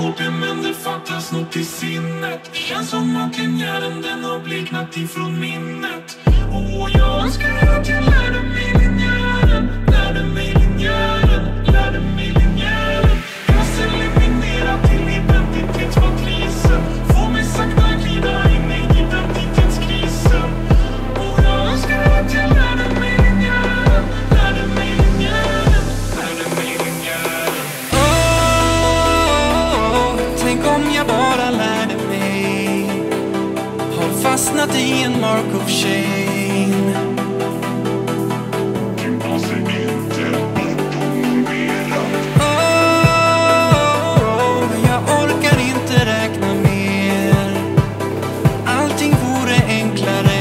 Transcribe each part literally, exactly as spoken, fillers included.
orden men det fattas något i sinnet. Känns som att linjären den har bleknat ifrån minnet. Och jag önskar att jag lärde mig linjären. Lärde mig linjären, lärde mig linjären. Klass eliminerat till identitetsmatrisen. Få mig sakta glida in i identitetskrisen. Och jag önskar att jag lärde mig linjären. Lärde mig linjären, lärde mig linjären. Oh, tänk om jag bara lärde mig. Har fastnat i en Markov chain. Du måste inte bortprogrammera. Oh, jag orkar inte räkna mer. Allting vore enklare.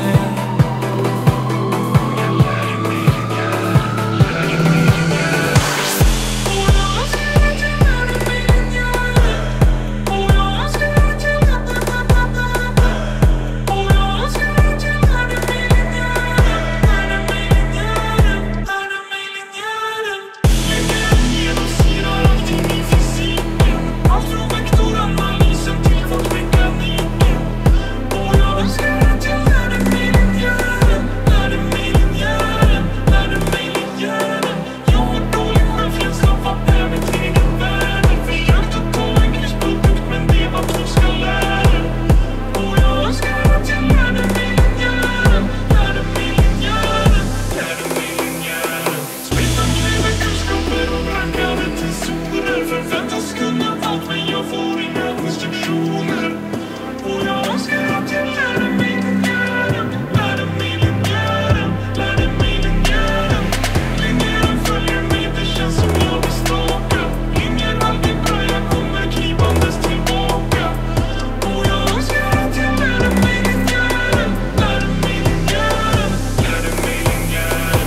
Jag lärde mig linjären, lärde mig linjären. Och jag önskar att jag lärde mig linjären. Och jag önskar att jag lärde mig linjären. Och jag önskar att jag lärde mig linjären. Lärde mig linjären, lärde mig linjären. Linjären genomsyrar allting i fysiken. Allt från vektoranalysen till kvantmekaniken. Och jag önskar att jag lärde mig linjären. Lärde mig linjären, lärde mig linjären. Jag har dålig självkänsla av att det är mitt eget värde. Försökte ta en kryssprodukt men det var tröskellären. Och jag önskar att jag lärde mig linjären. Lärde mig linjären, lärde mig linjären. Spetsade över kunskaper och rankade tesorer. Förväntas kunna allt men jag får inga instruktioner. Och jag önskar att jag lärde mig linjären. Lärde mig linjären, lärde mig linjären. Linjären följer mig, det känns som jag blir stakad. Linjer aldrig bra, jag kommer klivandes tillbaka. Och jag önskar att jag lärde mig linjären. Lärde mig linjären, lärde mig linjären.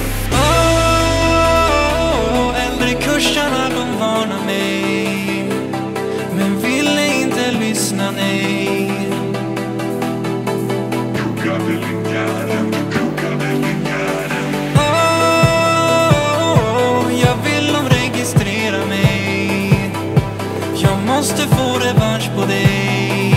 Oh, äldre kursarna de varnar mig, men ville inte lyssna, nej. Kuggade linjären, kuggade linjären. Oh, jag vill omregistrera mig. Jag måste få revansch på dig.